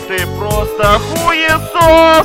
ты просто хуесос.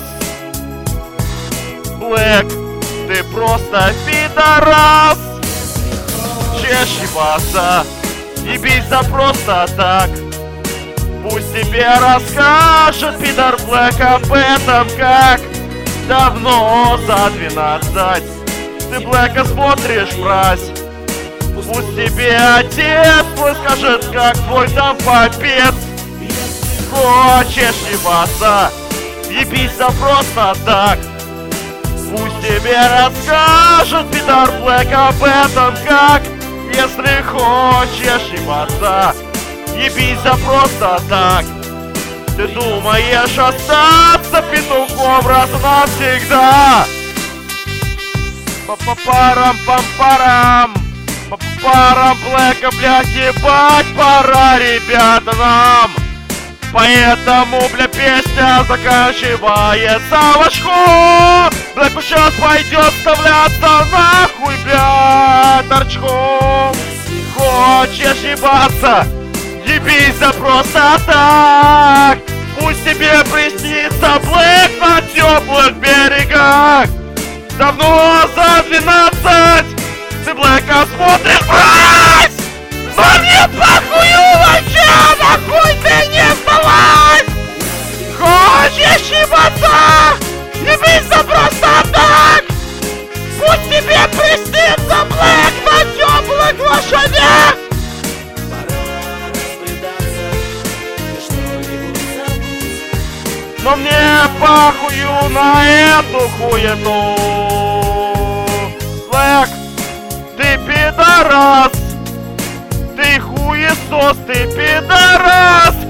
Блэк, ты просто пидорас. Чешь ебаться, ебись просто так. Пусть тебе расскажет пидор Блэк об этом, как давно за 12 ты Блэка смотришь, мразь. Пусть тебе отец твой скажет, как твой там попец. Хочешь ебаться, ебись просто так. Пусть тебе расскажет пидор Блэк об этом, как если хочешь ебаться, ебись просто так. Ты думаешь остаться петухом раз навсегда? Па-па-парам-пам-парам, па-па-парам, Блэка, блядь, ебать пора, ребята, нам. Поэтому, бля, песня заканчивается в очко. Блэку сейчас пойдет вставляться нахуй, бля, торчком. Хочешь ебаться, ебись просто так. Пусть тебе приснится Блэк на теплых берегах. Давно за 12 ты Блэка смотришь, мразь! Но мне похую вообще, нахуй ты не сдалась! Хочешь ебаться? Ебись просто так! Пусть тебе приснится Блэк на теплых лошадях! Но мне похую на эту хуету. Блэк, ты пидорас. Ты хуесос, ты пидорас.